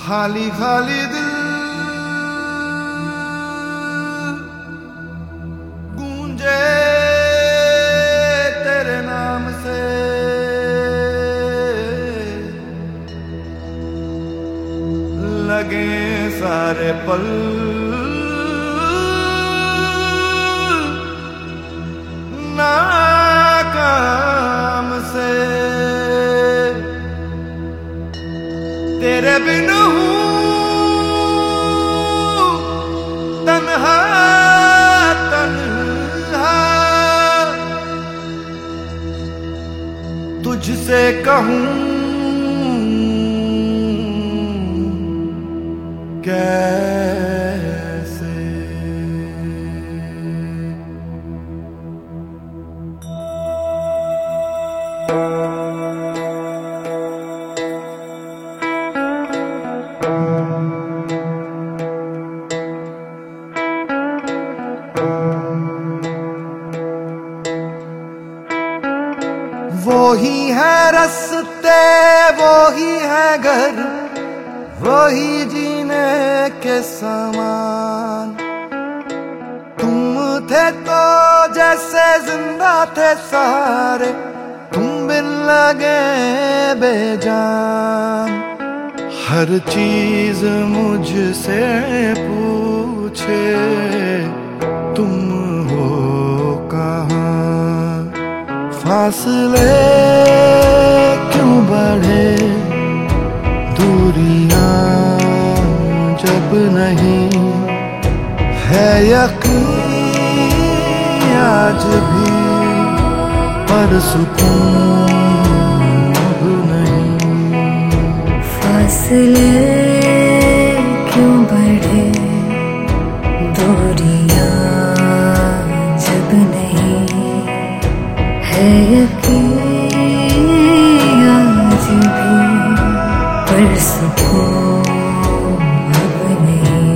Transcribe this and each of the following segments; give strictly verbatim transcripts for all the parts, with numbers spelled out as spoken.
खाली खाली दिल गूंजे तेरे नाम से, लगे सारे पल नाकाम से। तेरे बिन हूँ तन्हा तन्हा, तुझसे कहूँ कैसे। वो ही है रास्ते, वो ही है घर, वो ही जीने के समान। तुम थे तो जैसे जिंदा थे सारे, तुम बिन लगे बेजान। हर चीज मुझसे पूछे तुम हो कहाँ। फासले क्यों बढ़े, दूरियां जब नहीं है यकीन आज भी, पर सुकून अब नहीं। फासले क्यों बढ़े, दूरियां जब नहीं है यकीन आज भी, पर सुकून अब नहीं।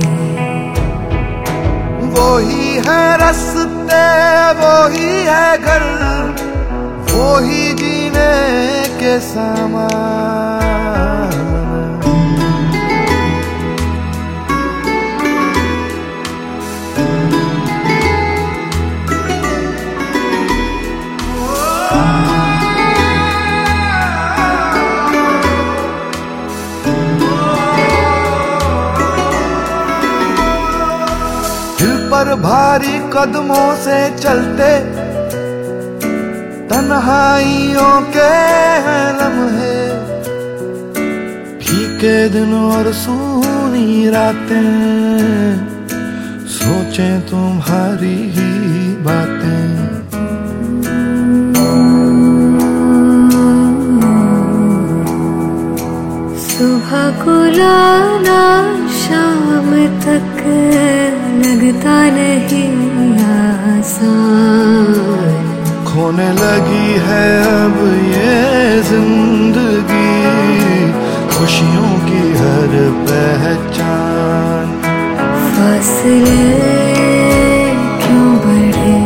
वो ही है रास्ते, वो ही है घर, वो ही जीने के सामान। पर भारी कदमों से चलते तन्हाइयों के हैं लम्हे, फीके दिन और सूनी रातें, सोचें तुम्हारी ही बातें। सुबह को लाना शाम तक लगता नहीं आसान। खोने लगी है अब ये जिंदगी, खुशियों की हर पहचान। फासले क्यों बढ़े,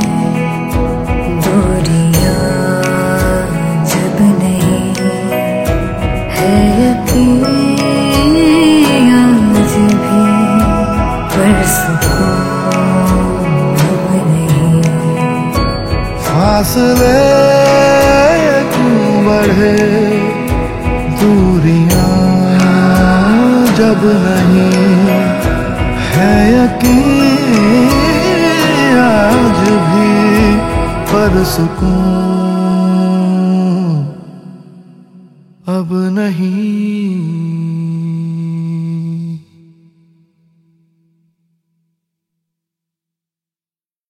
दूरियां जब नहीं है यकीन आज भी, पर सुकून अब नहीं। फासले क्यों बढ़े, दूरियां जब नहीं है यकीन आज भी, पर सुकून अब नहीं।